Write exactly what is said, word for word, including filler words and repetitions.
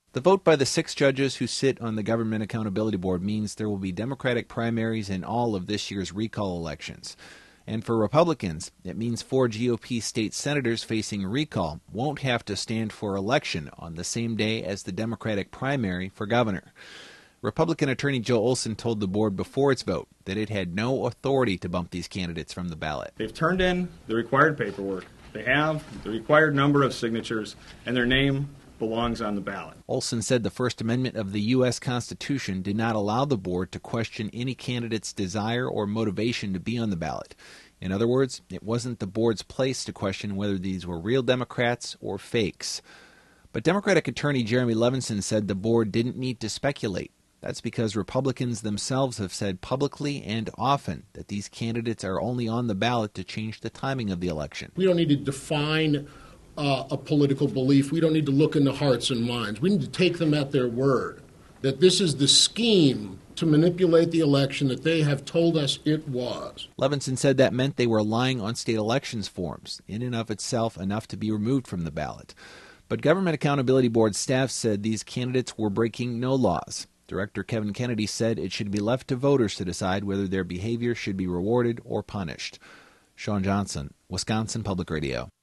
The vote by the six judges who sit on the Government Accountability Board means there will be Democratic primaries in all of this year's recall elections. And for Republicans, it means four G O P state senators facing recall won't have to stand for election on the same day as the Democratic primary for governor. Republican Attorney Joe Olson told the board before its vote that it had no authority to bump these candidates from the ballot. They've turned in the required paperwork. They have the required number of signatures, and their name belongs on the ballot. Olson said the First Amendment of the U S Constitution did not allow the board to question any candidate's desire or motivation to be on the ballot. In other words, it wasn't the board's place to question whether these were real Democrats or fakes. But Democratic Attorney Jeremy Levinson said the board didn't need to speculate. That's because Republicans themselves have said publicly and often that these candidates are only on the ballot to change the timing of the election. We don't need to define uh, a political belief. We don't need to look into hearts and minds. We need to take them at their word, that this is the scheme to manipulate the election that they have told us it was. Levinson said that meant they were lying on state elections forms, in and of itself enough to be removed from the ballot. But Government Accountability Board staff said these candidates were breaking no laws. Director Kevin Kennedy said it should be left to voters to decide whether their behavior should be rewarded or punished. Sean Johnson, Wisconsin Public Radio.